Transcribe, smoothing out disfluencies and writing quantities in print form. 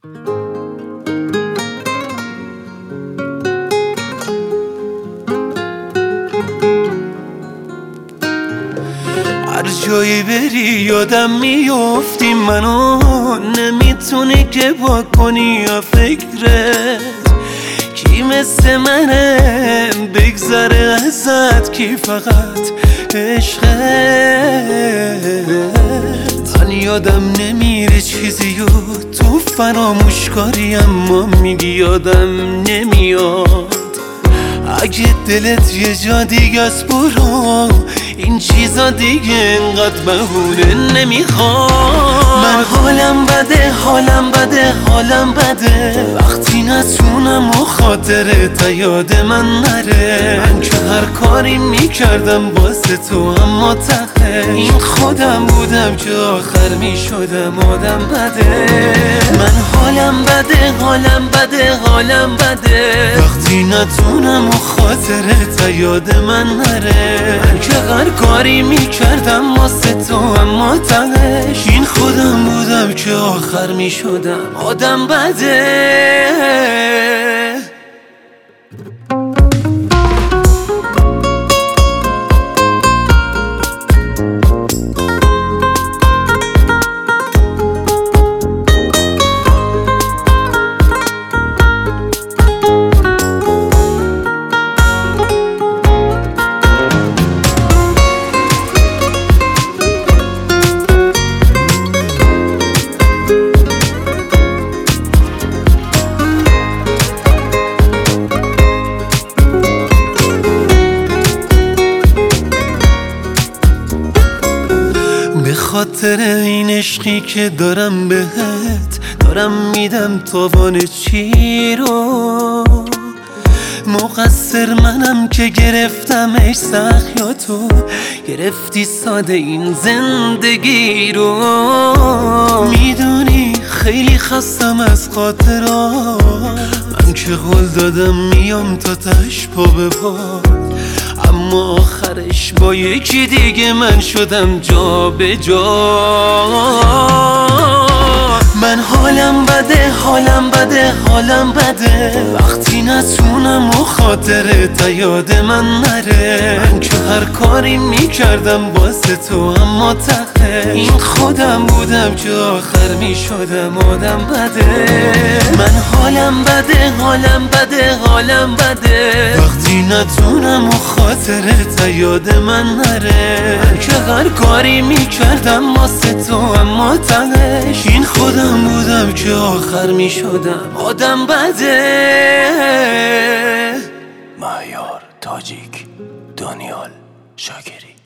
هر جایی بری یادم میافتی، منو نمیتونی که با کنی یا فکرت کی مثل منه بگذره ازت، کی فقط عشقت. من یادم نمیره چیزی و تو فراموش کاری، اما میگی یادم نمیاد. اگه دلت یه جا دیگه است برو، این چیزا دیگه انقدر بهونه نمیخواد. من حالم بده حالم بده حالم بده، وقتی نتونم و خاطرت یاد من نره. من که هر کاری میکردم واسه تو، اما تقه این خودم بودم که آخر میشدم آدم بده. من حالم بده حالم بده حالم بده، وقتی نتونم و خاطرت یاد من نره. من که هر کاری میکردم واسه تو، اما تهش این خودم بودم که آخر میشدم آدم بده. به خاطر این عشقی که دارم بهت، دارم میدم تاوان چی رو. مقصر منم که گرفتمش سخت، یا تو گرفتی ساده این زندگی رو. میدونی خیلی خستم از خاطرات، من که قول دادم میام تا تهش پا به پا، اما آخرش با یکی دیگه من شدم جا به جا. من حالم بده حالم بده حالم بده، وقتی نتونم و خاطرت یاد من نره. من که هر کاری میکردم واسه تو، اما تقه این خودم بودم که آخر میشدم آدم بده. من حالم بده حالم بده حالم بده، وقتی نتونم و خاطرت یاد من نره. من که هر کاری میکردم واسه تو، اما تهش این خودم بودم که آخر میشدم آدم بده. مهیار تاجیک، دانیال شاکری.